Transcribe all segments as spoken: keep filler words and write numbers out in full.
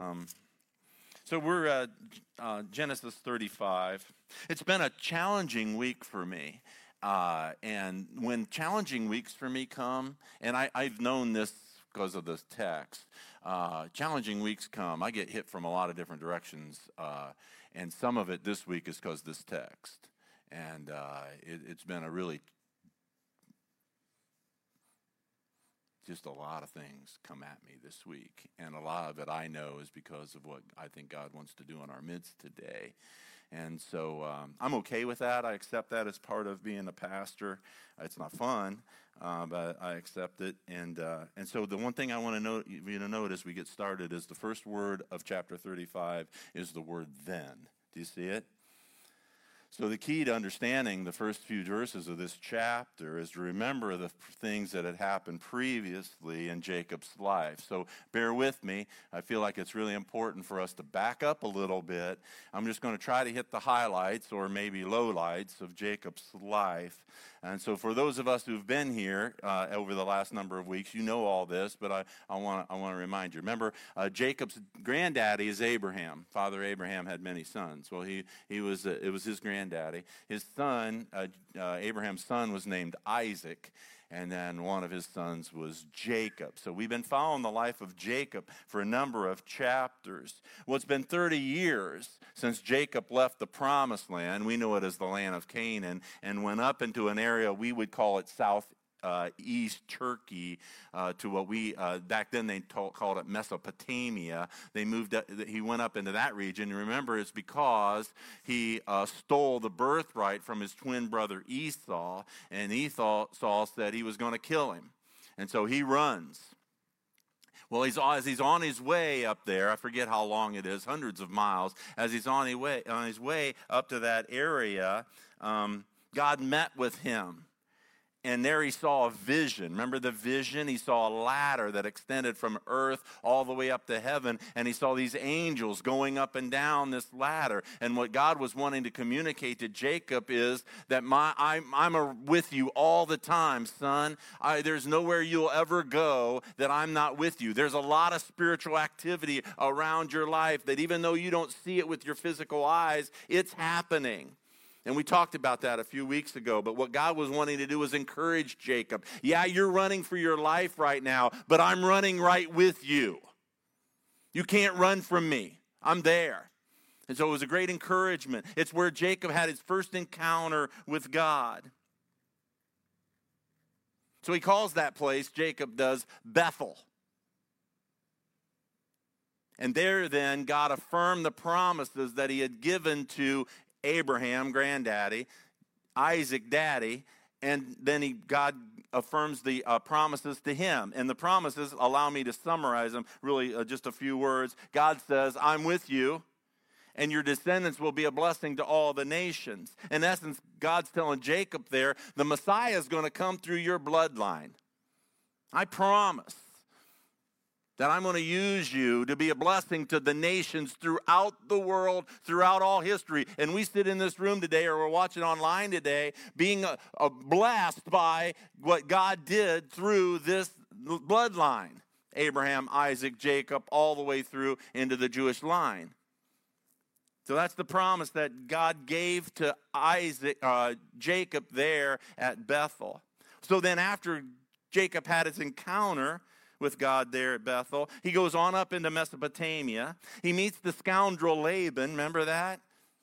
Um, so we're at uh, Genesis thirty-five. It's been a challenging week for me. Uh, and when challenging weeks for me come, and I, I've known this because of this text, uh, challenging weeks come, I get hit from a lot of different directions. Uh, and some of it this week is because this text. And uh, it, it's been a really just a lot of things come at me this week. And a lot of it I know is because of what I think God wants to do in our midst today. And so um, I'm okay with that. I accept that as part of being a pastor. It's not fun, uh, but I accept it. And uh, and so the one thing I want to note, you to note as we get started is the first word of chapter thirty-five is the word then. Do you see it? So the key to understanding the first few verses of this chapter is to remember the things that had happened previously in Jacob's life. So bear with me. I feel like it's really important for us to back up a little bit. I'm just going to try to hit the highlights or maybe lowlights of Jacob's life. And so for those of us who've been here uh, over the last number of weeks, you know all this, but I, I want I want to remind you. Remember, uh, Jacob's granddaddy is Abraham. Father Abraham had many sons. Well, he, he was uh, it was his granddaddy. His son, uh, uh, Abraham's son, was named Isaac. And then one of his sons was Jacob. So we've been following the life of Jacob for a number of chapters. Well, it's been thirty years since Jacob left the promised land. We know it as the land of Canaan, and went up into an area we would call it south Uh, East Turkey uh, to what we, uh, back then they told, called it Mesopotamia. They moved, up, he went up into that region. And remember, it's because he uh, stole the birthright from his twin brother Esau, and Esau said he was going to kill him. And so he runs. Well, he's, as he's on his way up there, I forget how long it is, hundreds of miles, as he's on his way, on his way up to that area, um, God met with him. And there he saw a vision. Remember the vision? He saw a ladder that extended from earth all the way up to heaven. And he saw these angels going up and down this ladder. And what God was wanting to communicate to Jacob is that my, I'm, I'm a, with you all the time, son. I, there's nowhere you'll ever go that I'm not with you. There's a lot of spiritual activity around your life that even though you don't see it with your physical eyes, it's happening. And we talked about that a few weeks ago, but what God was wanting to do was encourage Jacob. Yeah, you're running for your life right now, but I'm running right with you. You can't run from me. I'm there. And so it was a great encouragement. It's where Jacob had his first encounter with God. So he calls that place, Jacob does, Bethel. And there then God affirmed the promises that he had given to Abraham, granddaddy, Isaac, daddy, and then he, God affirms the uh, promises to him. And the promises, allow me to summarize them, really uh, just a few words. God says, I'm with you, and your descendants will be a blessing to all the nations. In essence, God's telling Jacob there, the Messiah is going to come through your bloodline. I promise that I'm going to use you to be a blessing to the nations throughout the world, throughout all history. And we sit in this room today, or we're watching online today, being a, a blessed by what God did through this bloodline. Abraham, Isaac, Jacob, all the way through into the Jewish line. So that's the promise that God gave to Isaac, uh, Jacob there at Bethel. So then after Jacob had his encounter with God there at Bethel, he goes on up into Mesopotamia. He meets the scoundrel Laban, remember that?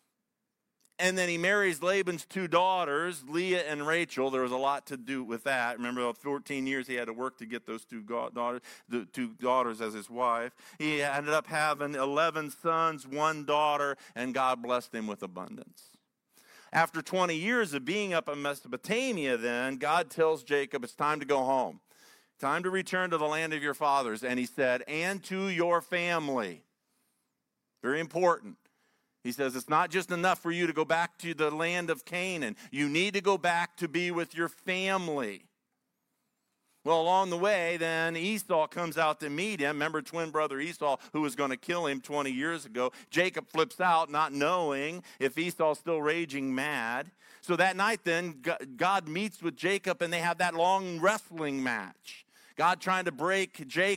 And then he marries Laban's two daughters, Leah and Rachel. There was a lot to do with that. Remember, fourteen years he had to work to get those two daughters, the two daughters as his wife. He ended up having eleven sons, one daughter, and God blessed him with abundance. After twenty years of being up in Mesopotamia then, God tells Jacob it's time to go home. Time to return to the land of your fathers. And he said, and to your family. Very important. He says, it's not just enough for you to go back to the land of Canaan. You need to go back to be with your family. Well, along the way, then Esau comes out to meet him. Remember twin brother Esau, who was going to kill him twenty years ago. Jacob flips out, not knowing if Esau's still raging mad. So that night, then, God meets with Jacob, and they have that long wrestling match. God trying to break Jacob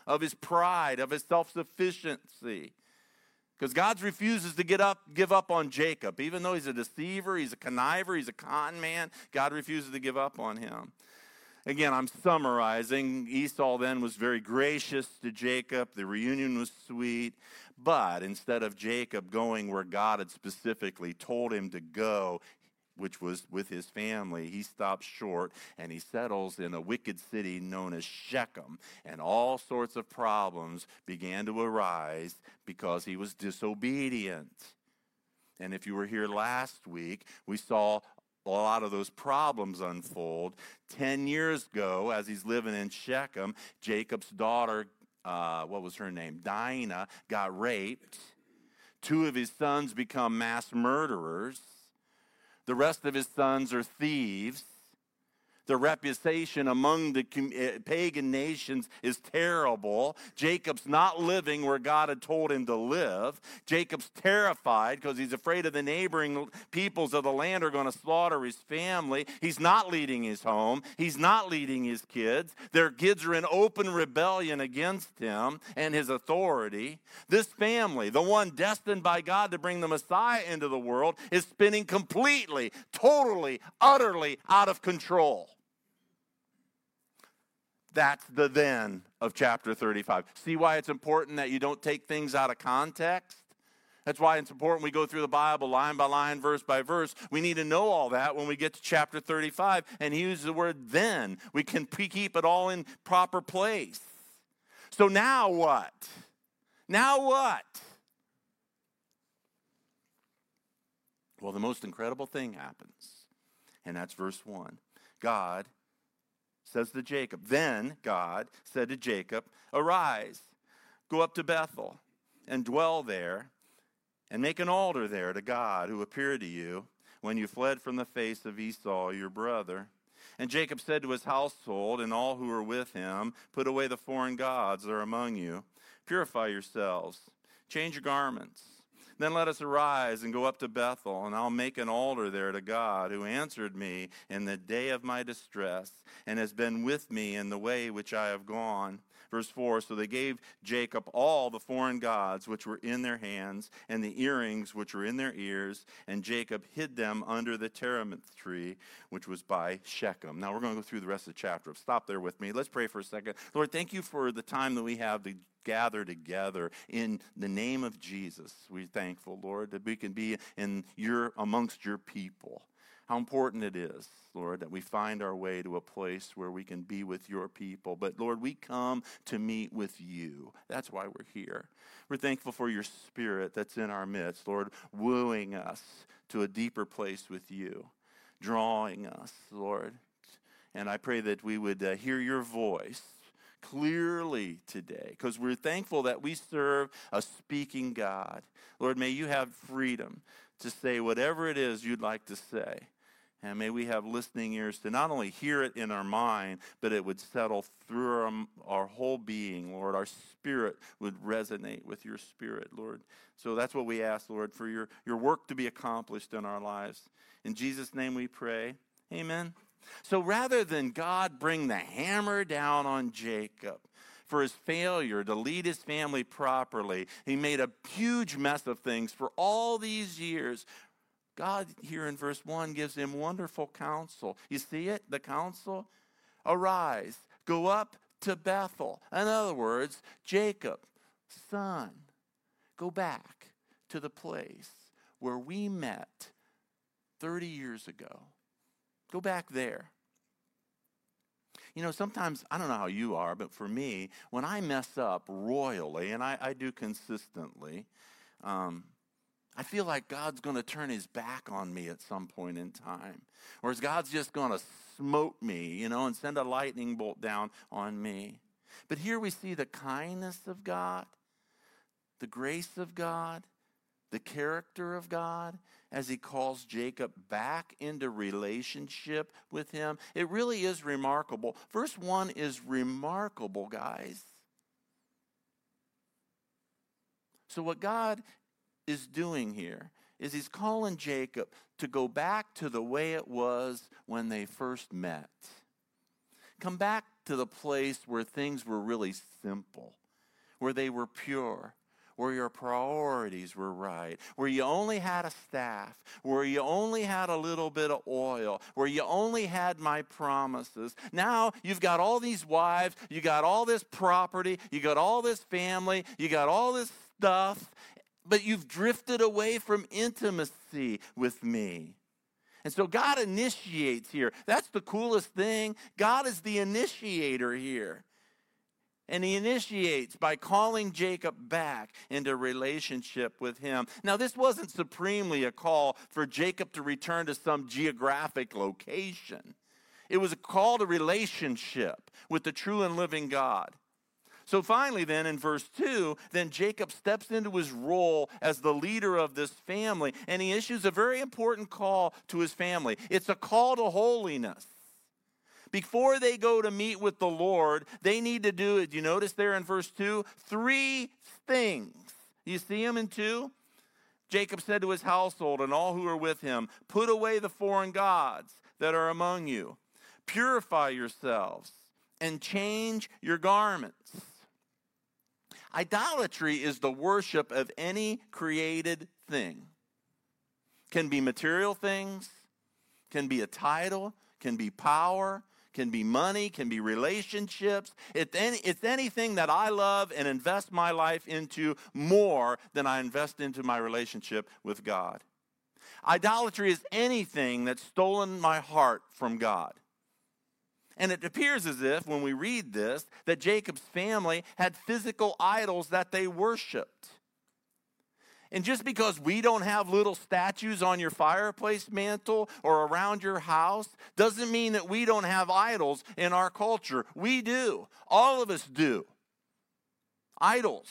of his pride, of his self-sufficiency. Because God refuses to get up, give up on Jacob. Even though he's a deceiver, he's a conniver, he's a con man, God refuses to give up on him. Again, I'm summarizing. Esau then was very gracious to Jacob. The reunion was sweet. But instead of Jacob going where God had specifically told him to go, which was with his family, he stops short and he settles in a wicked city known as Shechem. And all sorts of problems began to arise because he was disobedient. And if you were here last week, we saw a lot of those problems unfold. Ten years ago, as he's living in Shechem, Jacob's daughter, uh, what was her name? Dinah, got raped. Two of his sons become mass murderers. The rest of his sons are thieves. The reputation among the pagan nations is terrible. Jacob's not living where God had told him to live. Jacob's terrified because he's afraid of the neighboring peoples of the land are going to slaughter his family. He's not leading his home. He's not leading his kids. Their kids are in open rebellion against him and his authority. This family, the one destined by God to bring the Messiah into the world, is spinning completely, totally, utterly out of control. That's the then of chapter thirty-five. See why it's important that you don't take things out of context? That's why it's important we go through the Bible line by line, verse by verse. We need to know all that when we get to chapter thirty-five. And he uses the word then. We can keep it all in proper place. So now what? Now what? Well, the most incredible thing happens. And that's verse one. God says to Jacob, then God said to Jacob, arise, go up to Bethel and dwell there and make an altar there to God who appeared to you when you fled from the face of Esau, your brother. And Jacob said to his household and all who were with him, put away the foreign gods that are among you. Purify yourselves. Change your garments. Then let us arise and go up to Bethel, and I'll make an altar there to God, who answered me in the day of my distress, and has been with me in the way which I have gone. Verse four, so they gave Jacob all the foreign gods which were in their hands, and the earrings which were in their ears, and Jacob hid them under the terebinth tree, which was by Shechem. Now we're going to go through the rest of the chapter. Stop there with me. Let's pray for a second. Lord, thank you for the time that we have to gather together in the name of Jesus. We're thankful, Lord, that we can be in your amongst your people. How important it is, Lord, that we find our way to a place where we can be with your people. But, Lord, we come to meet with you. That's why we're here. We're thankful for your Spirit that's in our midst, Lord, wooing us to a deeper place with you, drawing us, Lord. And I pray that we would uh, hear your voice clearly today, because we're thankful that we serve a speaking God. Lord, may you have freedom to say whatever it is you'd like to say. And may we have listening ears to not only hear it in our mind, but it would settle through our, our whole being, Lord. Our spirit would resonate with your Spirit, Lord. So that's what we ask, Lord, for your, your work to be accomplished in our lives. In Jesus' name we pray. Amen. So rather than God bring the hammer down on Jacob for his failure to lead his family properly, he made a huge mess of things for all these years. God here in verse one gives him wonderful counsel. You see it? The counsel? Arise, go up to Bethel. In other words, Jacob, son, go back to the place where we met thirty years ago. Go back there. You know, sometimes, I don't know how you are, but for me, when I mess up royally, and I, I do consistently, um, I feel like God's going to turn his back on me at some point in time. Or is God's just going to smote me, you know, and send a lightning bolt down on me. But here we see the kindness of God, the grace of God, the character of God, as he calls Jacob back into relationship with him. It really is remarkable. Verse one is remarkable, guys. So what God is doing here is he's calling Jacob to go back to the way it was when they first met. Come back to the place where things were really simple, where they were pure, where your priorities were right, where you only had a staff, where you only had a little bit of oil, where you only had my promises. Now you've got all these wives, you got all this property, you got all this family, you got all this stuff, but you've drifted away from intimacy with me. And so God initiates here. That's the coolest thing. God is the initiator here. And he initiates by calling Jacob back into relationship with him. Now, this wasn't supremely a call for Jacob to return to some geographic location. It was a call to relationship with the true and living God. So finally then, in verse two, then Jacob steps into his role as the leader of this family, and he issues a very important call to his family. It's a call to holiness. Before they go to meet with the Lord, they need to do it. You notice there in verse two, three things. You see them in two? Jacob said to his household and all who are with him, put away the foreign gods that are among you. Purify yourselves and change your garments. Idolatry is the worship of any created thing. Can be material things, can be a title, can be power, can be money, can be relationships. It's, any, it's anything that I love and invest my life into more than I invest into my relationship with God. Idolatry is anything that's stolen my heart from God. And it appears as if, when we read this, that Jacob's family had physical idols that they worshiped. And just because we don't have little statues on your fireplace mantle or around your house doesn't mean that we don't have idols in our culture. We do. All of us do. Idols.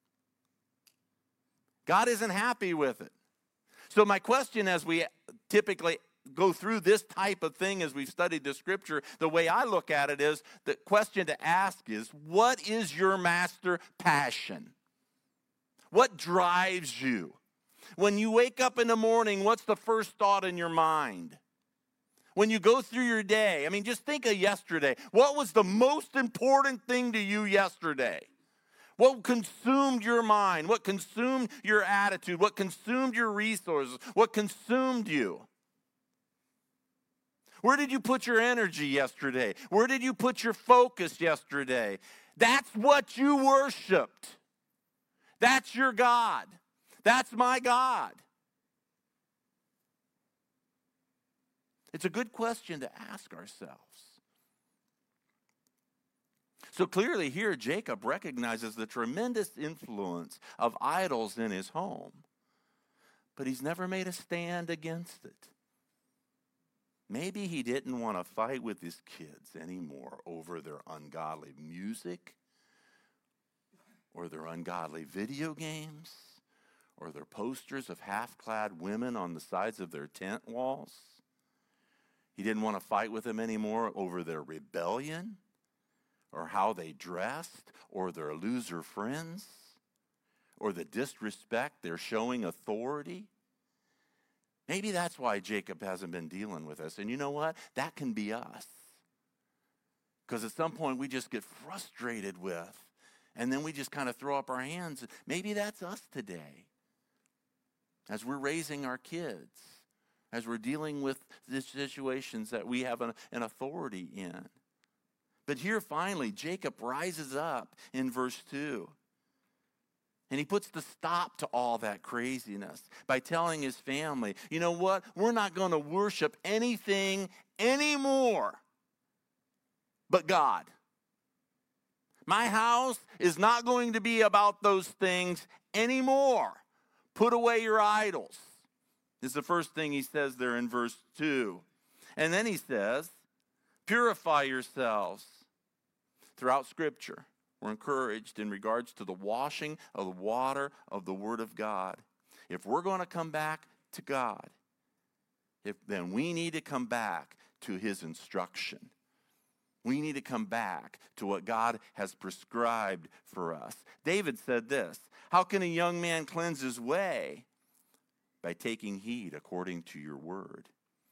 God isn't happy with it. So my question as we typically go through this type of thing as we've studied the scripture, the way I look at it is, the question to ask is, what is your master passion? What drives you? When you wake up in the morning, what's the first thought in your mind? When you go through your day, I mean, just think of yesterday. What was the most important thing to you yesterday? What consumed your mind? What consumed your attitude? What consumed your resources? What consumed you? Where did you put your energy yesterday? Where did you put your focus yesterday? That's what you worshiped. That's your God. That's my God. It's a good question to ask ourselves. So clearly here, Jacob recognizes the tremendous influence of idols in his home, but he's never made a stand against it. Maybe he didn't want to fight with his kids anymore over their ungodly music or their ungodly video games or their posters of half-clad women on the sides of their tent walls. He didn't want to fight with them anymore over their rebellion or how they dressed or their loser friends or the disrespect they're showing authority. Maybe that's why Jacob hasn't been dealing with us. And you know what? That can be us. Because at some point we just get frustrated with, and then we just kind of throw up our hands. Maybe that's us today. As we're raising our kids, as we're dealing with the situations that we have an, an authority in. But here finally, Jacob rises up in verse two. And he puts the stop to all that craziness by telling his family, you know what? We're not going to worship anything anymore but God. My house is not going to be about those things anymore. Put away your idols. This is the first thing he says there in verse two. And then he says, purify yourselves. Throughout Scripture, we're encouraged in regards to the washing of the water of the Word of God. If we're going to come back to God, if, then we need to come back to His instruction. We need to come back to what God has prescribed for us. David said this, how can a young man cleanse his way? By taking heed according to your word.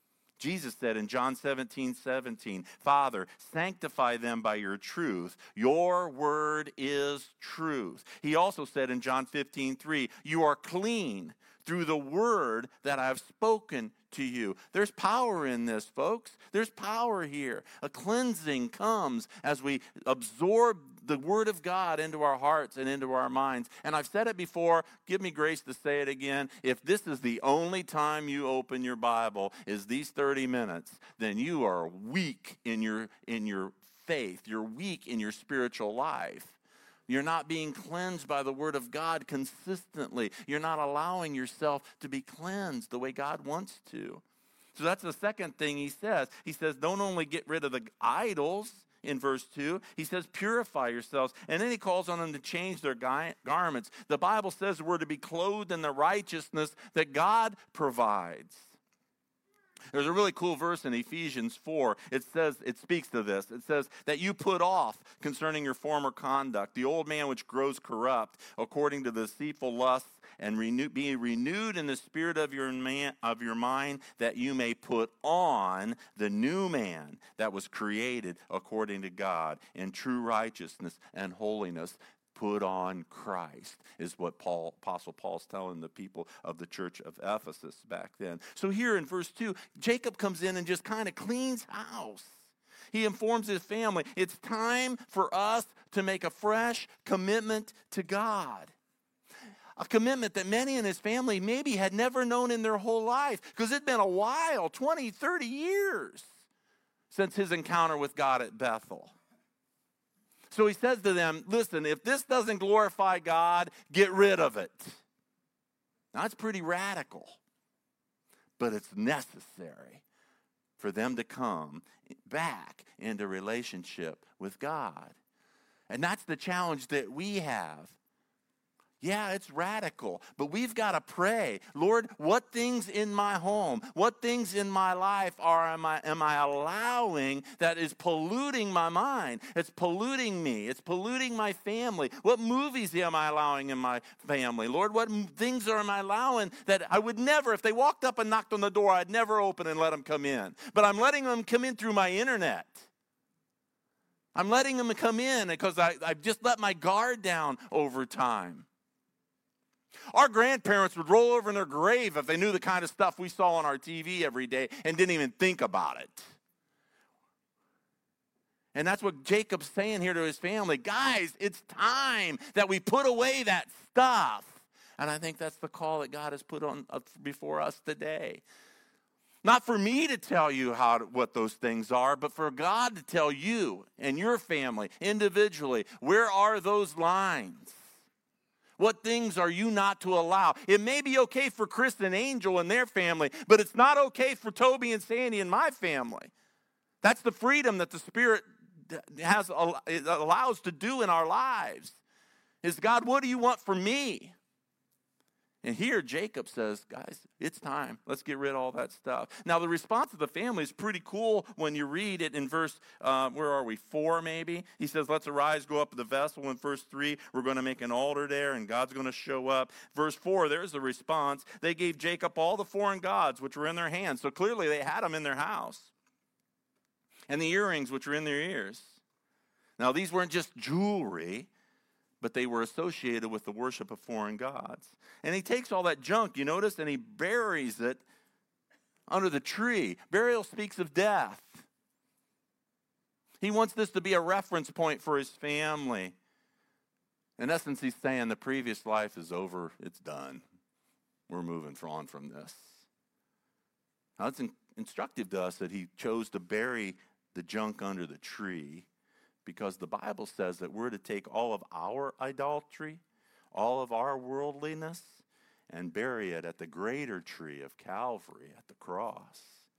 Jesus said in John seventeen seventeen, Father, sanctify them by your truth. Your word is truth. He also said in John fifteen three, you are clean through the word that I've spoken to you. There's power in this, folks. There's power here. A cleansing comes as we absorb the word of God into our hearts and into our minds. And I've said it before, give me grace to say it again. If this is the only time you open your Bible is these thirty minutes, then you are weak in your in your faith. You're weak in your spiritual life. You're not being cleansed by the word of God consistently. You're not allowing yourself to be cleansed the way God wants to. So that's the second thing he says. He says, don't only get rid of the idols in verse two. He says, purify yourselves. And then he calls on them to change their garments. The Bible says we're to be clothed in the righteousness that God provides. There's a really cool verse in Ephesians four. It says, it speaks to this. It says that you put off concerning your former conduct, the old man which grows corrupt according to the deceitful lusts, and renew, be renewed in the spirit of your man, of your mind, that you may put on the new man that was created according to God in true righteousness and holiness. Put on Christ is what Paul, Apostle Paul's telling the people of the church of Ephesus back then. So here in verse two, Jacob comes in and just kind of cleans house. He informs his family, it's time for us to make a fresh commitment to God. A commitment that many in his family maybe had never known in their whole life, because it'd been a while, twenty, thirty years, since his encounter with God at Bethel. So he says to them, listen, if this doesn't glorify God, get rid of it. Now, that's pretty radical, but it's necessary for them to come back into relationship with God. And that's the challenge that we have. Yeah, it's radical, but we've got to pray. Lord, what things in my home, what things in my life are am I, am I allowing that is polluting my mind? It's polluting me. It's polluting my family. What movies am I allowing in my family? Lord, what things are am I allowing that I would never, if they walked up and knocked on the door, I'd never open and let them come in. But I'm letting them come in through my internet. I'm letting them come in because I, I've just let my guard down over time. Our grandparents would roll over in their grave if they knew the kind of stuff we saw on our T V every day and didn't even think about it. And that's what Jacob's saying here to his family. Guys, it's time that we put away that stuff. And I think that's the call that God has put on uh, before us today. Not for me to tell you how to, what those things are, but for God to tell you and your family individually, where are those lines? What things are you not to allow? It may be okay for Chris and Angel and their family, but it's not okay for Toby and Sandy and my family. That's the freedom that the Spirit has allows to do in our lives. Is God, what do you want for me? And here Jacob says, guys, it's time. Let's get rid of all that stuff. Now, the response of the family is pretty cool when you read it in verse, uh, where are we, four maybe? He says, let's arise, go up to the vessel. In verse three, we're going to make an altar there, and God's going to show up. Verse four, there's the response. They gave Jacob all the foreign gods which were in their hands. So clearly they had them in their house. And the earrings which were in their ears. Now, these weren't just jewelry, but they were associated with the worship of foreign gods. And he takes all that junk, you notice, and he buries it under the tree. Burial speaks of death. He wants this to be a reference point for his family. In essence, he's saying the previous life is over. It's done. We're moving on from this. Now, it's in- instructive to us that he chose to bury the junk under the tree, because the Bible says that we're to take all of our idolatry, all of our worldliness, and bury it at the greater tree of Calvary, at the cross.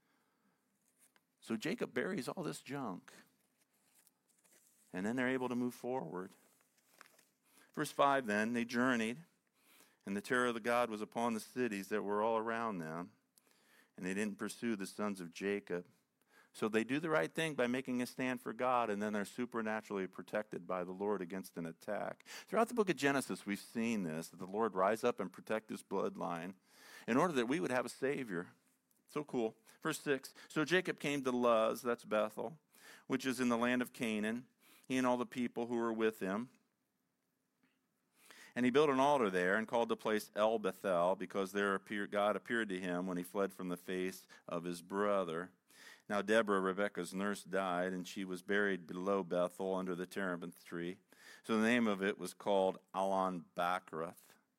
So Jacob buries all this junk. And then they're able to move forward. Verse five then, they journeyed, and the terror of the God was upon the cities that were all around them, and they didn't pursue the sons of Jacob. So they do the right thing by making a stand for God, and then they're supernaturally protected by the Lord against an attack. Throughout the book of Genesis, we've seen this, that the Lord rise up and protect his bloodline in order that we would have a Savior. So cool. Verse six, so Jacob came to Luz, that's Bethel, which is in the land of Canaan, he and all the people who were with him. And he built an altar there and called the place El Bethel, because there appeared, God appeared to him when he fled from the face of his brother. Now Deborah, Rebekah's nurse, died, and she was buried below Bethel under the terebinth tree. So the name of it was called Allon Bakrath.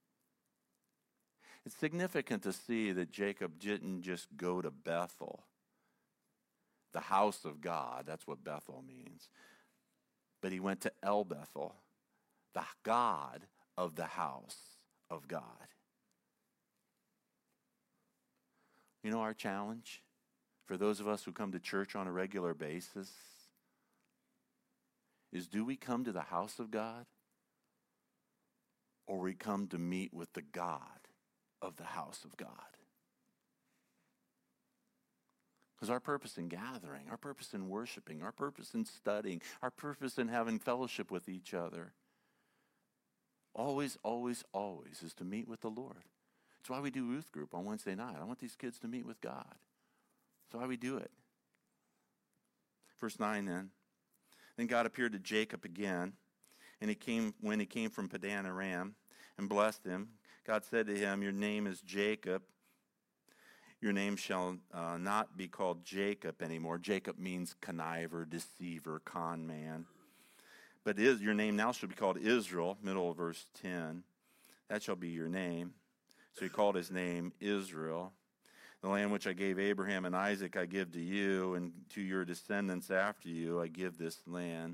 It's significant to see that Jacob didn't just go to Bethel, the house of God. That's what Bethel means. But he went to El Bethel, the God of the house of God. You know our challenge for those of us who come to church on a regular basis is, do we come to the house of God, or we come to meet with the God of the house of God? Because our purpose in gathering, our purpose in worshiping, our purpose in studying, our purpose in having fellowship with each other, always, always, always is to meet with the Lord. That's why we do youth group on Wednesday night. I want these kids to meet with God. That's why we do it. Verse nine then. Then God appeared to Jacob again, and he came when he came from Padan Aram and blessed him. God said to him, your name is Jacob. Your name shall uh, not be called Jacob anymore. Jacob means conniver, deceiver, con man. But is, your name now shall be called Israel, middle of verse ten. That shall be your name. So he called his name Israel. The land which I gave Abraham and Isaac I give to you, and to your descendants after you I give this land.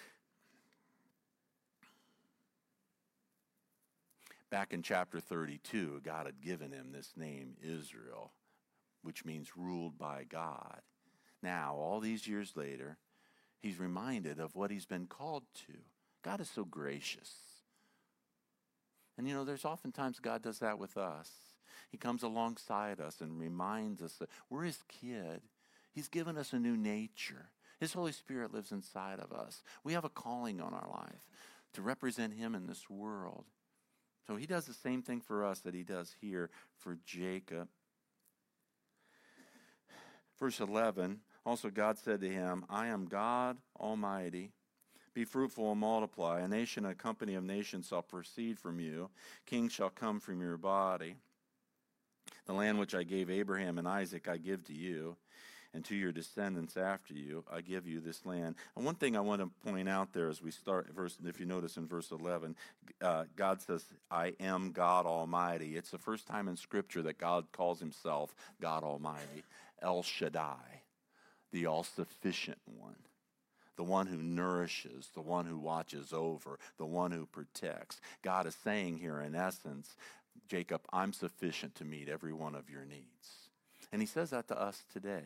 Back in chapter thirty-two, God had given him this name Israel, which means ruled by God. Now, all these years later, he's reminded of what he's been called to. God is so gracious. And you know, there's oftentimes God does that with us. He comes alongside us and reminds us that we're his kid. He's given us a new nature. His Holy Spirit lives inside of us. We have a calling on our life to represent him in this world. So he does the same thing for us that he does here for Jacob. Verse eleven, also God said to him, I am God Almighty. Be fruitful and multiply. A nation, a company of nations shall proceed from you. Kings shall come from your body. The land which I gave Abraham and Isaac I give to you, and to your descendants after you I give you this land. And one thing I want to point out there as we start, verse, if you notice in verse eleven, uh, God says, I am God Almighty. It's the first time in Scripture that God calls himself God Almighty. El Shaddai, the all-sufficient one. The one who nourishes, the one who watches over, the one who protects. God is saying here in essence, Jacob, I'm sufficient to meet every one of your needs. And he says that to us today.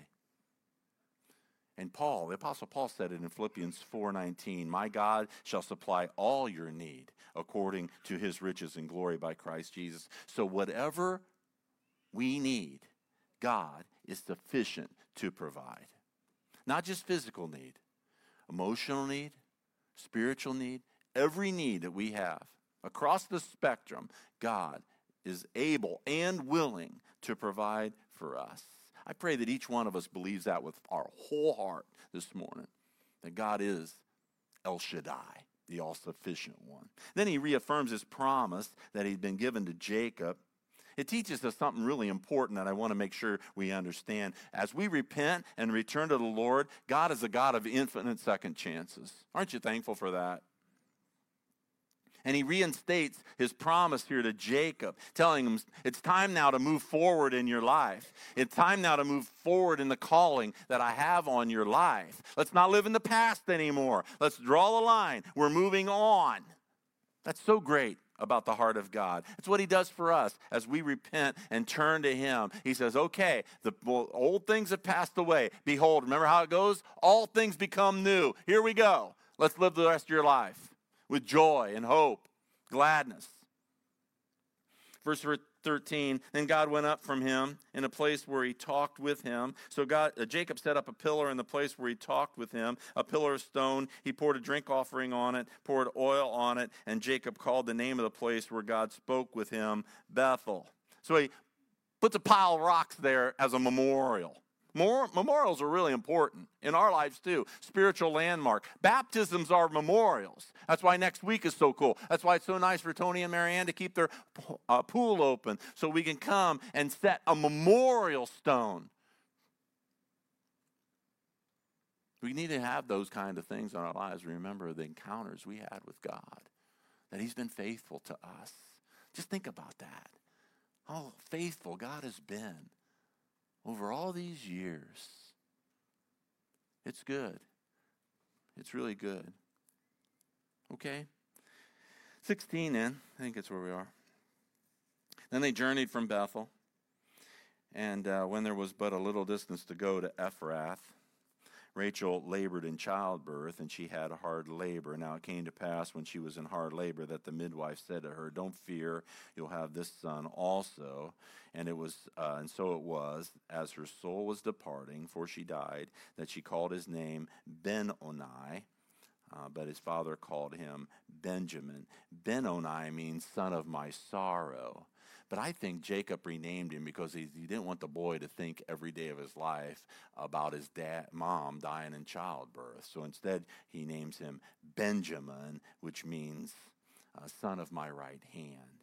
And Paul, the Apostle Paul said it in Philippians four nineteen, my God shall supply all your need according to his riches and glory by Christ Jesus. So whatever we need, God is sufficient to provide. Not just physical need, emotional need, spiritual need, every need that we have across the spectrum, God is able and willing to provide for us. I pray that each one of us believes that with our whole heart this morning, that God is El Shaddai, the all-sufficient one. Then he reaffirms his promise that he'd been given to Jacob. It teaches us something really important that I want to make sure we understand. As we repent and return to the Lord, God is a God of infinite second chances. Aren't you thankful for that? And he reinstates his promise here to Jacob, telling him it's time now to move forward in your life. It's time now to move forward in the calling that I have on your life. Let's not live in the past anymore. Let's draw the line. We're moving on. That's so great about the heart of God. It's what he does for us as we repent and turn to him. He says, okay, the old things have passed away. Behold, remember how it goes? All things become new. Here we go. Let's live the rest of your life with joy and hope, gladness. Verse thirteen, then God went up from him in a place where he talked with him. So God, uh, Jacob set up a pillar in the place where he talked with him, a pillar of stone. He poured a drink offering on it, poured oil on it, and Jacob called the name of the place where God spoke with him Bethel. So he puts a pile of rocks there as a memorial. More, memorials are really important in our lives too. Spiritual landmark. Baptisms are memorials. That's why next week is so cool. That's why it's so nice for Tony and Marianne to keep their uh, pool open so we can come and set a memorial stone. We need to have those kind of things in our lives. Remember the encounters we had with God, that he's been faithful to us. Just think about that. How faithful God has been over all these years. It's good. It's really good. Okay? sixteen then. I think that's where we are. Then they journeyed from Bethel. And uh, when there was but a little distance to go to Ephrath, Rachel labored in childbirth, and she had hard labor. Now it came to pass when she was in hard labor that the midwife said to her, "Don't fear, you'll have this son also." And it was, uh, and so it was, as her soul was departing, for she died, that she called his name Ben-Oni, uh, but his father called him Benjamin. Ben-Oni means son of my sorrow. But I think Jacob renamed him because he, he didn't want the boy to think every day of his life about his dad, mom dying in childbirth. So instead, he names him Benjamin, which means uh, son of my right hand.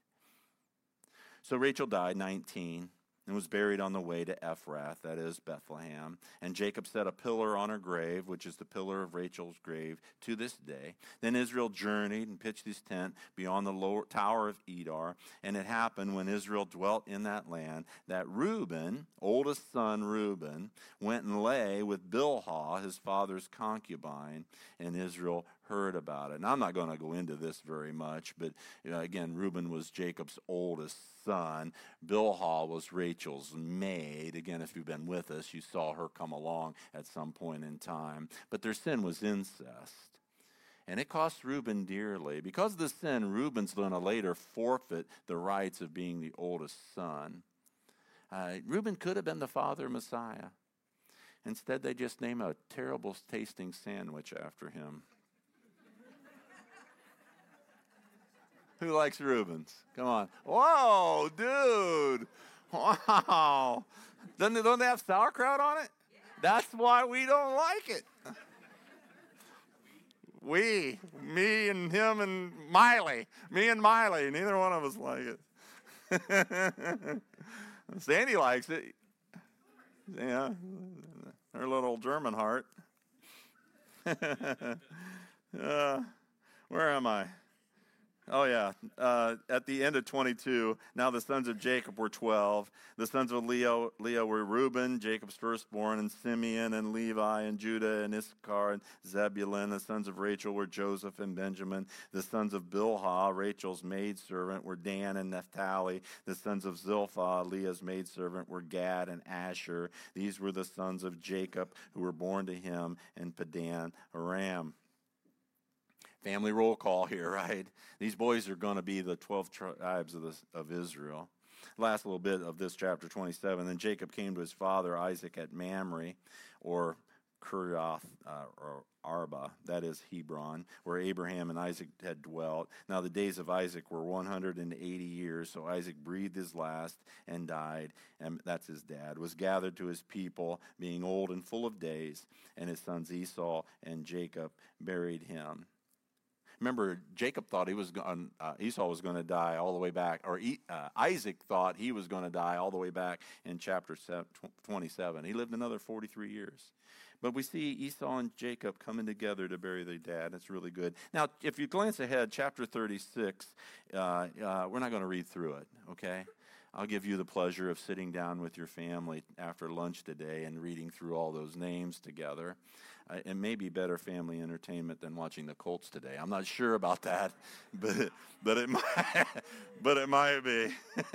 So Rachel died nineteen and was buried on the way to Ephrath, that is Bethlehem. And Jacob set a pillar on her grave, which is the pillar of Rachel's grave, to this day. Then Israel journeyed and pitched his tent beyond the lower tower of Edar. And it happened when Israel dwelt in that land that Reuben, oldest son Reuben, went and lay with Bilhah, his father's concubine, and Israel heard about it. And I'm not going to go into this very much, but you know, again, Reuben was Jacob's oldest son. Bilhah was Rachel's maid. Again, if you've been with us, you saw her come along at some point in time. But their sin was incest. And it cost Reuben dearly. Because of the sin, Reuben's going to later forfeit the rights of being the oldest son. Uh, Reuben could have been the father of Messiah. Instead, they just name a terrible tasting sandwich after him. Who likes Reubens? Come on. Whoa, dude. Wow. Doesn't, don't they have sauerkraut on it? That's why we don't like it. We, me and him and Miley. Me and Miley. Neither one of us like it. Sandy likes it. Yeah. Her little German heart. uh, where am I? Oh, yeah. Uh, at the end of twenty-two, now the sons of Jacob were twelve. The sons of Leah, Leah were Reuben, Jacob's firstborn, and Simeon, and Levi, and Judah, and Issachar, and Zebulun. The sons of Rachel were Joseph and Benjamin. The sons of Bilhah, Rachel's maidservant, were Dan and Naphtali. The sons of Zilpah, Leah's maidservant, were Gad and Asher. These were the sons of Jacob who were born to him in Padan Aram. Family roll call here, right? These boys are going to be the twelve tribes of, this, of Israel. Last little bit of this chapter twenty-seven. Then Jacob came to his father Isaac at Mamre, or Kirjath, uh, or Arba, that is Hebron, where Abraham and Isaac had dwelt. Now the days of Isaac were one hundred eighty years, so Isaac breathed his last and died, and that's his dad, was gathered to his people, being old and full of days, and his sons Esau and Jacob buried him. Remember, Jacob thought he was going, uh, Esau was going to die all the way back, or uh, Isaac thought he was going to die all the way back in chapter twenty-seven. He lived another forty-three years. But we see Esau and Jacob coming together to bury their dad. It's really good. Now, if you glance ahead, chapter thirty-six, uh, uh, we're not going to read through it, okay? I'll give you the pleasure of sitting down with your family after lunch today and reading through all those names together. Uh, it may be better family entertainment than watching the Colts today. I'm not sure about that, but but it might, but it might be.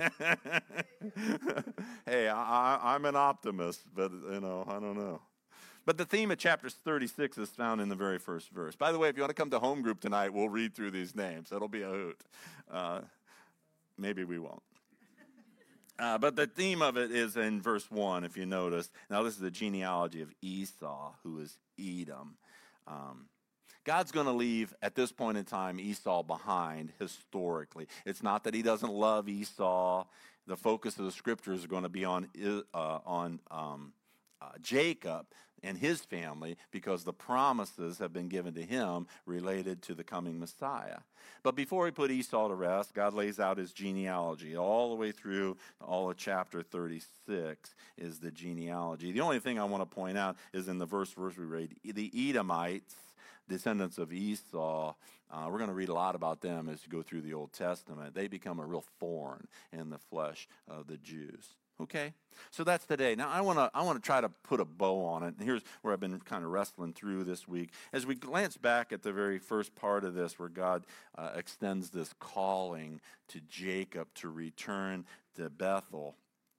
Hey, I, I, I'm an optimist, but you know, I don't know. But the theme of chapter thirty-six is found in the very first verse. By the way, if you want to come to home group tonight, we'll read through these names. It'll be a hoot. Uh, maybe we won't. Uh, but the theme of it is in verse one, if you notice. Now, this is the genealogy of Esau, who is Edom. Um, God's going to leave, at this point in time, Esau behind historically. It's not that he doesn't love Esau. the focus of the scriptures is going to be on, uh, on um, uh, Jacob and his family, because the promises have been given to him related to the coming Messiah. But before we put Esau to rest, God lays out his genealogy. All the way through all of chapter thirty-six is the genealogy. The only thing I want to point out is in the verse, verse we read, the Edomites, descendants of Esau, uh, we're going to read a lot about them as you go through the Old Testament. They become a real thorn in the flesh of the Jews. Okay, so that's today. Now I want to I want to try to put a bow on it. And here's where I've been kind of wrestling through this week. As we glance back at the very first part of this, where God uh, extends this calling to Jacob to return to Bethel,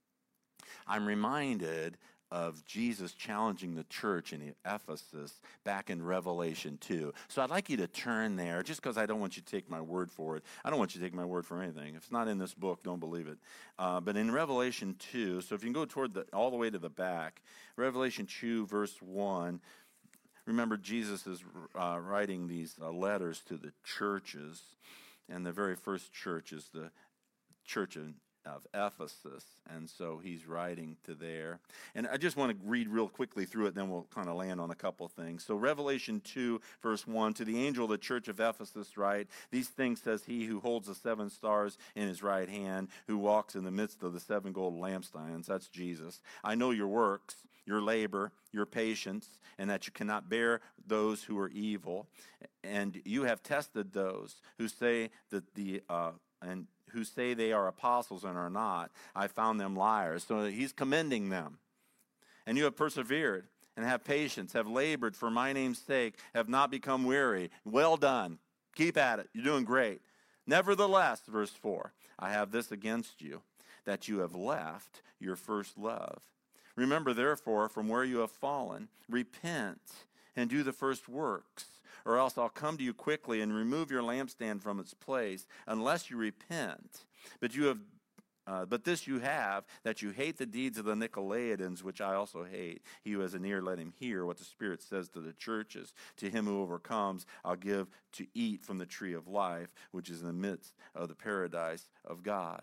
I'm reminded of Jesus challenging the church in Ephesus back in Revelation two. So I'd like you to turn there, just because I don't want you to take my word for it. I don't want you to take my word for anything. If it's not in this book, don't believe it. Uh, but in Revelation two, so if you can go toward the all the way to the back, Revelation two, verse one, remember Jesus is uh, writing these uh, letters to the churches, and the very first church is the church in of Ephesus, and so he's writing to there. And I just want to read real quickly through it, then we'll kind of land on a couple things. So Revelation two, verse one, to the angel of the church of Ephesus write, these things says he who holds the seven stars in his right hand, who walks in the midst of the seven gold lampstands, that's Jesus. I know your works, your labor, your patience, and that you cannot bear those who are evil. And you have tested those who say that the, uh, and who say they are apostles and are not. I found them liars. So he's commending them. And you have persevered and have patience, have labored for my name's sake, have not become weary. Well done. Keep at it. You're doing great. Nevertheless, verse four, I have this against you, that you have left your first love. Remember, therefore, from where you have fallen, repent and do the first works, or else I'll come to you quickly and remove your lampstand from its place, unless you repent. But you have, uh, but this you have, that you hate the deeds of the Nicolaitans, which I also hate. He who has an ear, let him hear what the Spirit says to the churches. To him who overcomes, I'll give to eat from the tree of life, which is in the midst of the paradise of God.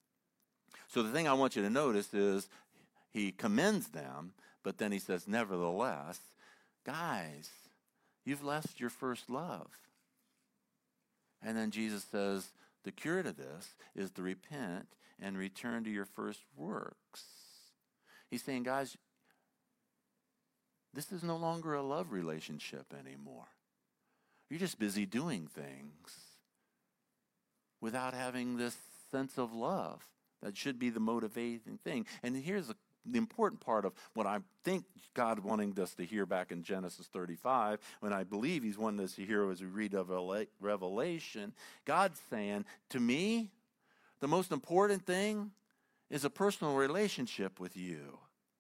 So the thing I want you to notice is he commends them, but then he says, nevertheless, guys, you've left your first love. And then Jesus says, the cure to this is to repent and return to your first works. He's saying, guys, this is no longer a love relationship anymore. You're just busy doing things without having this sense of love. That should be the motivating thing. And here's the The important part of what I think God wanting us to hear back in Genesis thirty-five, when I believe he's wanting us to hear as we read of Revelation, God's saying, to me, the most important thing is a personal relationship with you.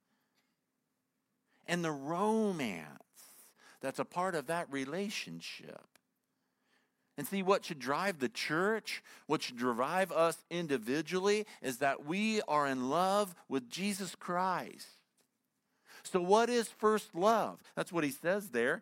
And the romance that's a part of that relationship. And see, what should drive the church, what should drive us individually, is that we are in love with Jesus Christ. So what is first love? That's what he says there.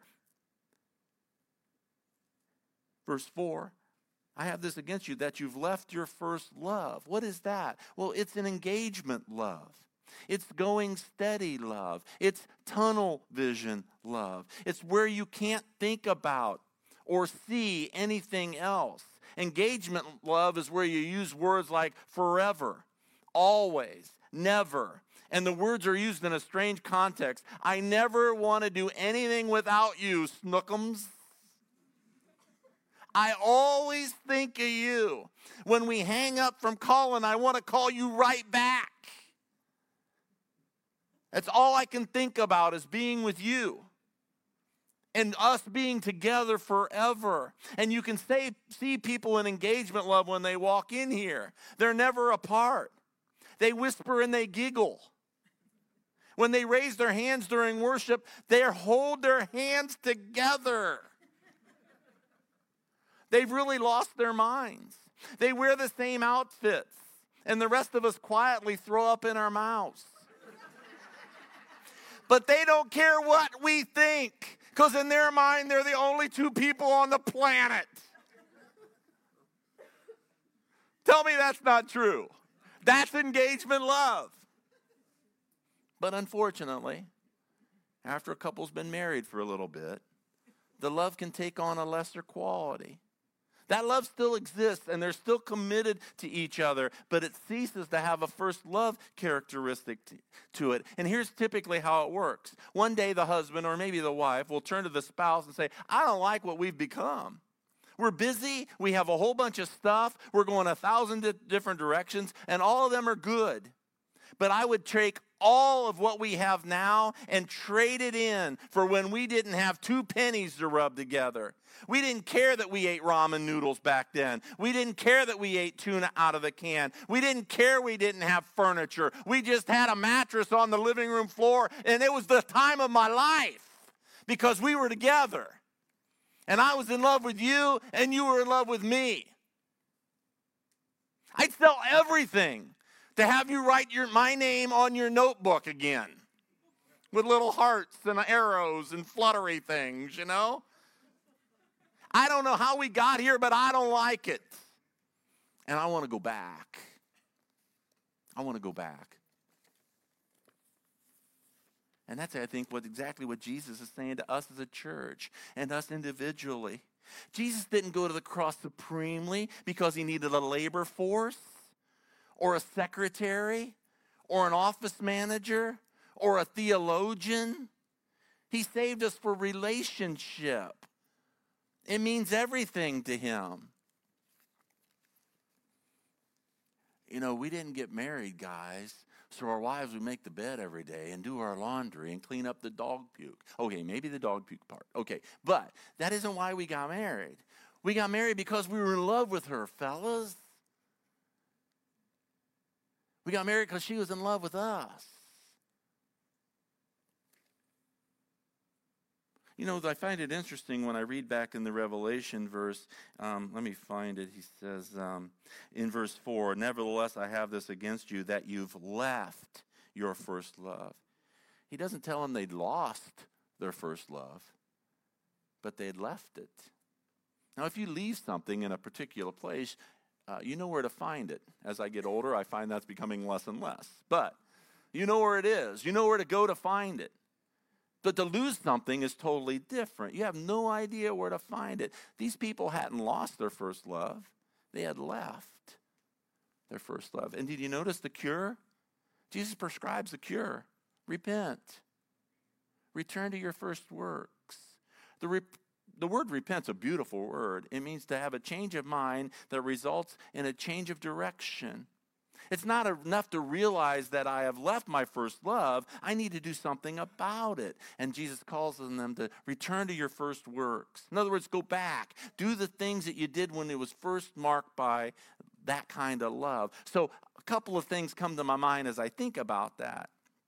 Verse four, I have this against you, that you've left your first love. What is that? Well, it's an engagement love. It's going steady love. It's tunnel vision love. It's where you can't think about or see anything else. Engagement love is where you use words like forever, always, never. And the words are used in a strange context. I never want to do anything without you, Snookums. I always think of you. When we hang up from calling, I want to call you right back. That's all I can think about is being with you. And us being together forever. And you can say, see people in engagement love when they walk in here. They're never apart. They whisper and they giggle. When they raise their hands during worship, they hold their hands together. They've really lost their minds. They wear the same outfits. And the rest of us quietly throw up in our mouths. But they don't care what we think. Because in their mind, they're the only two people on the planet. Tell me that's not true. That's engagement love. But unfortunately, after a couple's been married for a little bit, the love can take on a lesser quality. That love still exists, and they're still committed to each other, but it ceases to have a first love characteristic to, to it. And here's typically how it works. One day the husband, or maybe the wife, will turn to the spouse and say, I don't like what we've become. We're busy, we have a whole bunch of stuff, we're going a thousand di- different directions, and all of them are good. But I would take all of what we have now and trade it in for when we didn't have two pennies to rub together. We didn't care that we ate ramen noodles back then. We didn't care that we ate tuna out of the can. We didn't care we didn't have furniture. We just had a mattress on the living room floor, and it was the time of my life because we were together. And I was in love with you, and you were in love with me. I'd sell everything to have you write your my name on your notebook again with little hearts and arrows and fluttery things, you know? I don't know how we got here, but I don't like it. And I want to go back. I want to go back. And that's, I think, what exactly what Jesus is saying to us as a church and us individually. Jesus didn't go to the cross supremely because he needed a labor force, or a secretary, or an office manager, or a theologian. He saved us for relationship. It means everything to him. You know, we didn't get married, guys, so our wives would make the bed every day and do our laundry and clean up the dog puke. Okay, maybe the dog puke part. Okay, but that isn't why we got married. We got married because we were in love with her, fellas. We got married because she was in love with us. You know, I find it interesting when I read back in the Revelation verse. Um, let me find it. He says um, in verse four, nevertheless, I have this against you, that you've left your first love. He doesn't tell them they'd lost their first love, but they'd left it. Now, if you leave something in a particular place, Uh, you know where to find it. As I get older, I find that's becoming less and less. But you know where it is. You know where to go to find it. But to lose something is totally different. You have no idea where to find it. These people hadn't lost their first love. They had left their first love. And did you notice the cure? Jesus prescribes a cure. Repent. Return to your first works. The rep- The word repent's a beautiful word. It means to have a change of mind that results in a change of direction. It's not enough to realize that I have left my first love. I need to do something about it. And Jesus calls on them to return to your first works. In other words, go back. Do the things that you did when it was first marked by that kind of love. So a couple of things come to my mind as I think about that.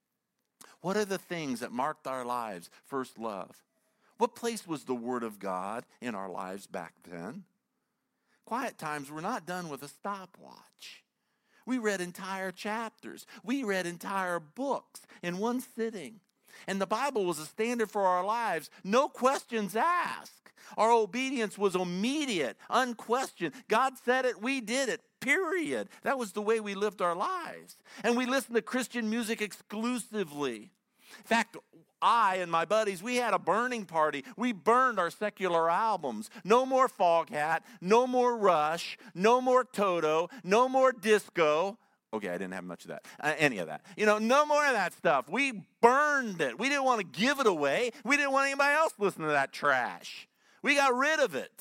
What are the things that marked our lives' first love? What place was the Word of God in our lives back then? Quiet times were not done with a stopwatch. We read entire chapters. We read entire books in one sitting. And the Bible was a standard for our lives. No questions asked. Our obedience was immediate, unquestioned. God said it, we did it, period. That was the way we lived our lives. And we listened to Christian music exclusively. In fact, I and my buddies, we had a burning party. We burned our secular albums. No more Foghat, no more Rush, no more Toto, no more disco. Okay, I didn't have much of that, uh, any of that. You know, no more of that stuff. We burned it. We didn't want to give it away. We didn't want anybody else listening to that trash. We got rid of it.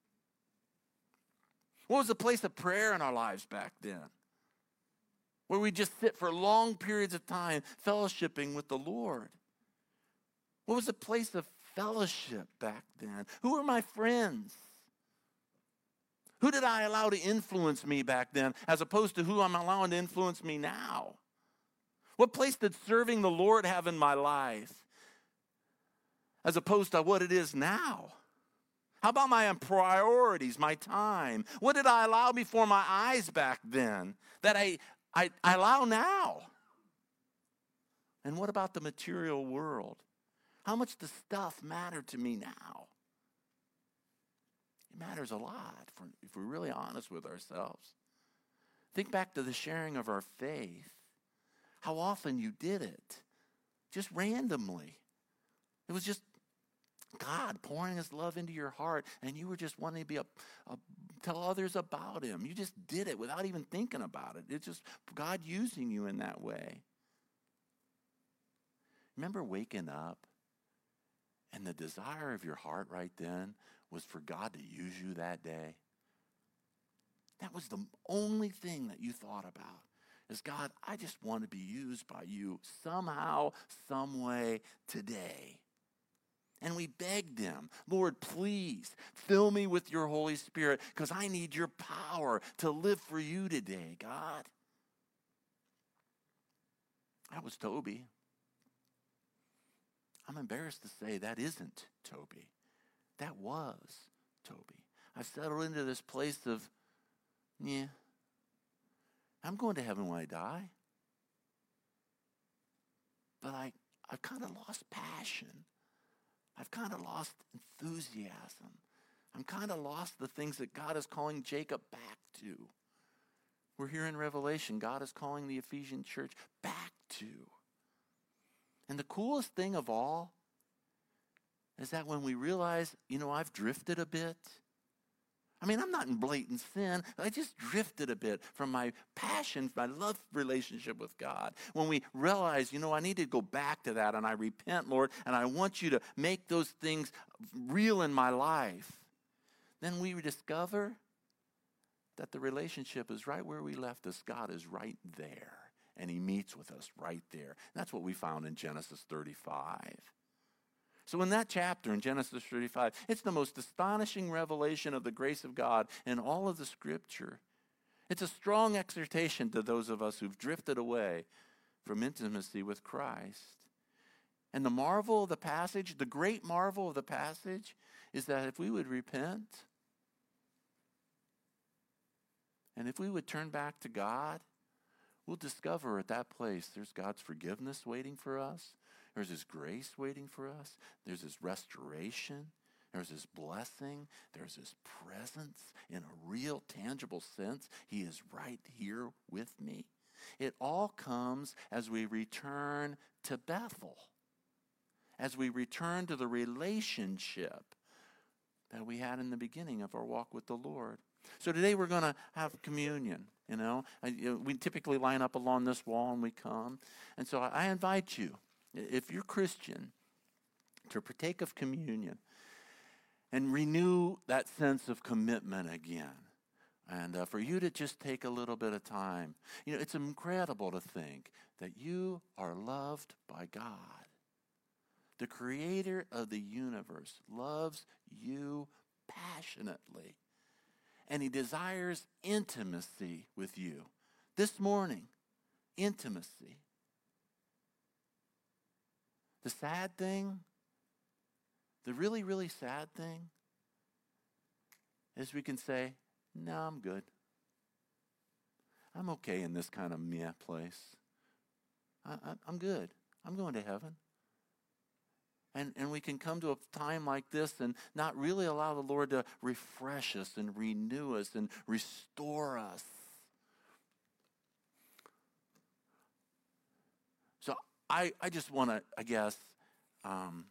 What was the place of prayer in our lives back then? Where we just sit for long periods of time fellowshipping with the Lord. What was the place of fellowship back then? Who were my friends? Who did I allow to influence me back then as opposed to who I'm allowing to influence me now? What place did serving the Lord have in my life as opposed to what it is now? How about my priorities, my time? What did I allow before my eyes back then that I, I, I allow now? And what about the material world? How much does stuff matter to me now? It matters a lot for, if we're really honest with ourselves. Think back to the sharing of our faith. How often you did it. Just randomly. It was just God pouring his love into your heart, and you were just wanting to be a, a tell others about him. You just did it without even thinking about it. It's just God using you in that way. Remember waking up, and the desire of your heart right then was for God to use you that day? That was the only thing that you thought about. Is God, I just want to be used by you somehow, some way today. And we begged him, Lord, please fill me with your Holy Spirit because I need your power to live for you today, God. That was Toby. I'm embarrassed to say that isn't Toby. That was Toby. I've settled into this place of, yeah, I'm going to heaven when I die. But I, I've kind of lost passion. I've kind of lost enthusiasm. I'm kind of lost the things that God is calling Jacob back to. We're here in Revelation. God is calling the Ephesian church back to. And the coolest thing of all is that when we realize, you know, I've drifted a bit. I mean, I'm not in blatant sin. I just drifted a bit from my passion, my love relationship with God. When we realize, you know, I need to go back to that, and I repent, Lord, and I want you to make those things real in my life, then we discover that the relationship is right where we left us. God is right there, and he meets with us right there. And that's what we found in Genesis thirty-five. So in that chapter, in Genesis thirty-five, it's the most astonishing revelation of the grace of God in all of the Scripture. It's a strong exhortation to those of us who've drifted away from intimacy with Christ. And the marvel of the passage, the great marvel of the passage, is that if we would repent, and if we would turn back to God, we'll discover at that place there's God's forgiveness waiting for us. There's his grace waiting for us. There's his restoration. There's his blessing. There's his presence in a real, tangible sense. He is right here with me. It all comes as we return to Bethel, as we return to the relationship that we had in the beginning of our walk with the Lord. So today we're going to have communion. You know, I, you know, we typically line up along this wall and we come. And so I, I invite you, if you're Christian, to partake of communion and renew that sense of commitment again. And uh, for you to just take a little bit of time. You know, it's incredible to think that you are loved by God. The creator of the universe loves you passionately. And he desires intimacy with you. This morning, intimacy. The sad thing, the really, really sad thing, is we can say, no, I'm good. I'm okay in this kind of meh place. I, I, I'm good. I'm going to heaven. And, and we can come to a time like this and not really allow the Lord to refresh us and renew us and restore us. So I, I just want to, I guess, um,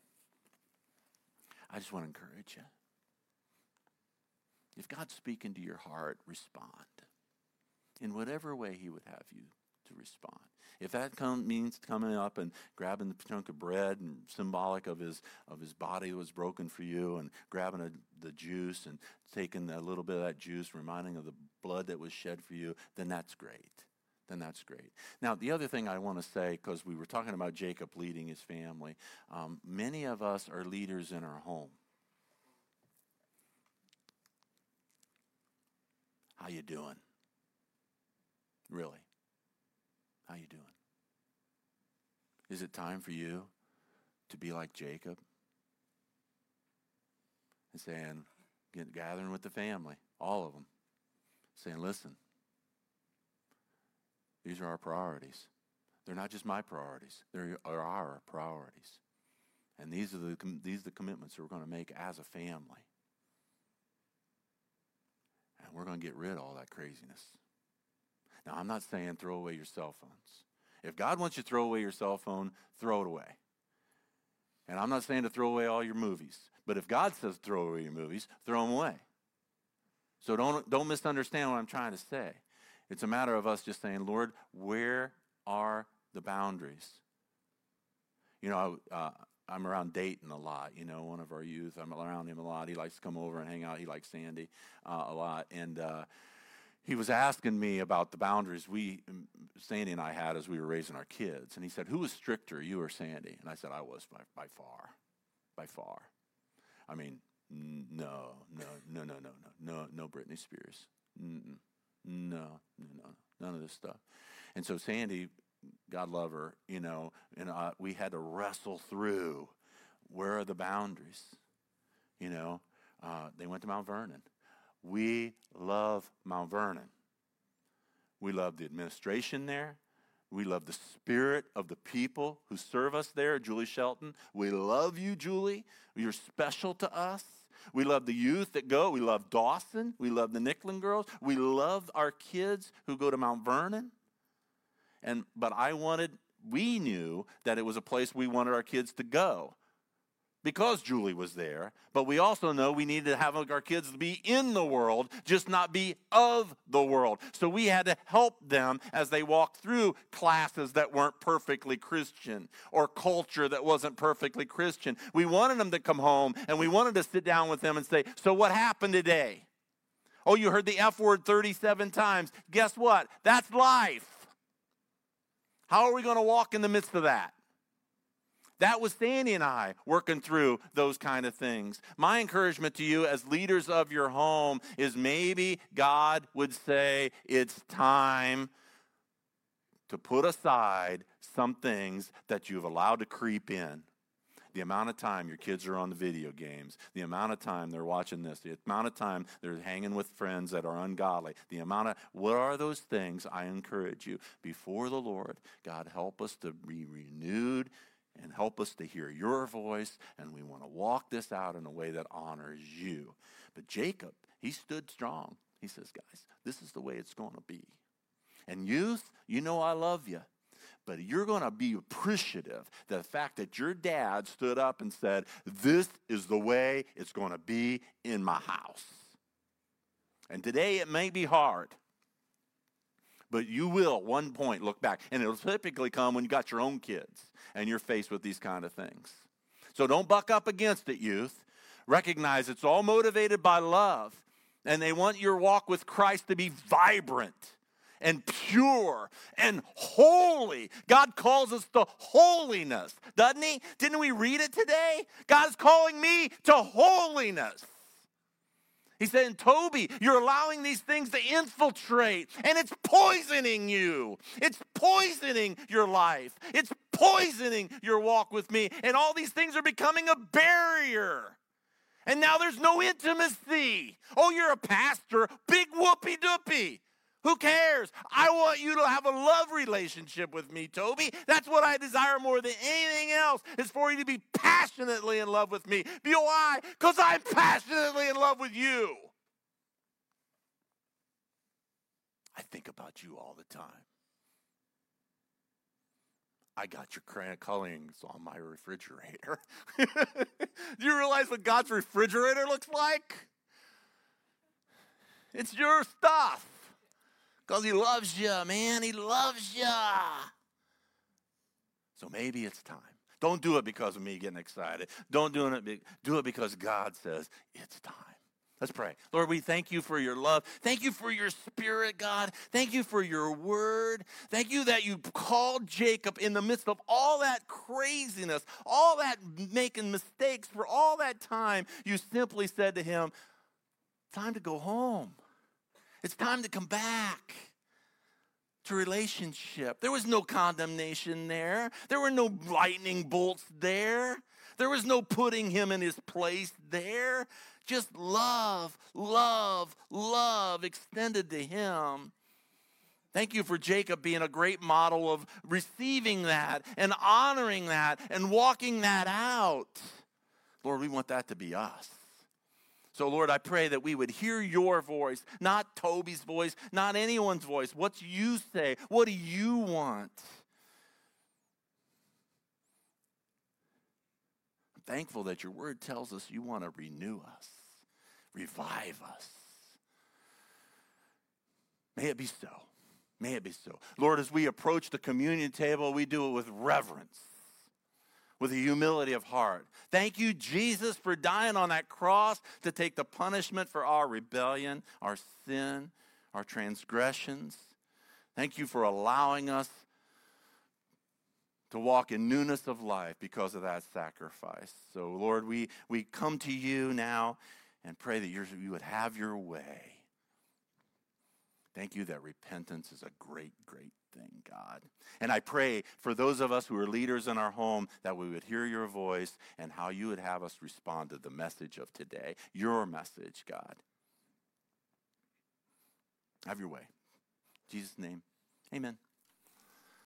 I just want to encourage you. If God's speaking to your heart, respond in whatever way he would have you to respond. If that come, means coming up and grabbing the chunk of bread and symbolic of his of his body that was broken for you, and grabbing a, the juice and taking a little bit of that juice, reminding of the blood that was shed for you, then that's great. Then that's great. Now, the other thing I want to say, because we were talking about Jacob leading his family, um, many of us are leaders in our home. How you doing? Really? How you doing? Is it time for you to be like Jacob and saying, get, gathering with the family, all of them, saying, listen, these are our priorities. They're not just my priorities. They are our priorities. And these are the these are the commitments that we're going to make as a family. And we're going to get rid of all that craziness. Now, I'm not saying throw away your cell phones. If God wants you to throw away your cell phone, throw it away. And I'm not saying to throw away all your movies. But if God says throw away your movies, throw them away. So don't, don't misunderstand what I'm trying to say. It's a matter of us just saying, Lord, where are the boundaries? You know, uh, I'm around Dayton a lot, you know, one of our youth. I'm around him a lot. He likes to come over and hang out. He likes Sandy uh, a lot. And uh, he was asking me about the boundaries we, Sandy and I had as we were raising our kids. And he said, who was stricter, you or Sandy? And I said, I was by, by far, by far. I mean, no, no, no, no, no, no, no, no Britney Spears. Mm-mm. No, no, no, none of this stuff. And so Sandy, God love her, you know, and uh, we had to wrestle through where are the boundaries, you know. Uh, they went to Mount Vernon. We love Mount Vernon. We love the administration there. We love the spirit of the people who serve us there. Julie Shelton, we love you, Julie. You're special to us. We love the youth that go. We love Dawson. We love the Nicklin girls. We love our kids who go to Mount Vernon. And but I wanted, we knew that it was a place we wanted our kids to go because Julie was there. But we also know we needed to have our kids be in the world, just not be of the world. So we had to help them as they walked through classes that weren't perfectly Christian or culture that wasn't perfectly Christian. We wanted them to come home and we wanted to sit down with them and say, so what happened today? Oh, you heard the F word thirty-seven times. Guess what? That's life. How are we going to walk in the midst of that? That was Sandy and I working through those kind of things. My encouragement to you as leaders of your home is maybe God would say it's time to put aside some things that you've allowed to creep in. The amount of time your kids are on the video games, the amount of time they're watching this, the amount of time they're hanging with friends that are ungodly, the amount of, what are those things? I encourage you, before the Lord, God, help us to be renewed and help us to hear your voice, and we want to walk this out in a way that honors you. But Jacob, he stood strong. He says, guys, this is the way it's going to be. And youth, you know I love you. But you're going to be appreciative that the fact that your dad stood up and said, this is the way it's going to be in my house. And today it may be hard, but you will at one point look back. And it'll typically come when you got your own kids and you're faced with these kind of things. So don't buck up against it, youth. Recognize it's all motivated by love. And they want your walk with Christ to be vibrant and pure and holy. God calls us to holiness, doesn't he? Didn't we read it today? God's calling me to holiness. He said, Toby, you're allowing these things to infiltrate, and it's poisoning you. It's poisoning your life. It's poisoning your walk with me, and all these things are becoming a barrier. And now there's no intimacy. Oh, you're a pastor, big whoopee-doopie. Who cares? I want you to have a love relationship with me, Toby. That's what I desire more than anything else, is for you to be passionately in love with me. B O I, because I'm passionately in love with you. I think about you all the time. I got your crayon colorings on my refrigerator. Do you realize what God's refrigerator looks like? It's your stuff. Because he loves you, man. He loves you. So maybe it's time. Don't do it because of me getting excited. Don't do it, do it because God says it's time. Let's pray. Lord, we thank you for your love. Thank you for your spirit, God. Thank you for your word. Thank you that you called Jacob in the midst of all that craziness, all that making mistakes for all that time. You simply said to him, time to go home. It's time to come back to relationship. There was no condemnation there. There were no lightning bolts there. There was no putting him in his place there. Just love, love, love extended to him. Thank you for Jacob being a great model of receiving that and honoring that and walking that out. Lord, we want that to be us. So, Lord, I pray that we would hear your voice, not Toby's voice, not anyone's voice. What you say? What do you want? I'm thankful that your word tells us you want to renew us, revive us. May it be so. May it be so. Lord, as we approach the communion table, we do it with reverence, with a humility of heart. Thank you, Jesus, for dying on that cross to take the punishment for our rebellion, our sin, our transgressions. Thank you for allowing us to walk in newness of life because of that sacrifice. So, Lord, we, we come to you now and pray that you would have your way. Thank you that repentance is a great, great thing, God. And I pray for those of us who are leaders in our home that we would hear your voice and how you would have us respond to the message of today, your message, God. Have your way. In Jesus' name, amen.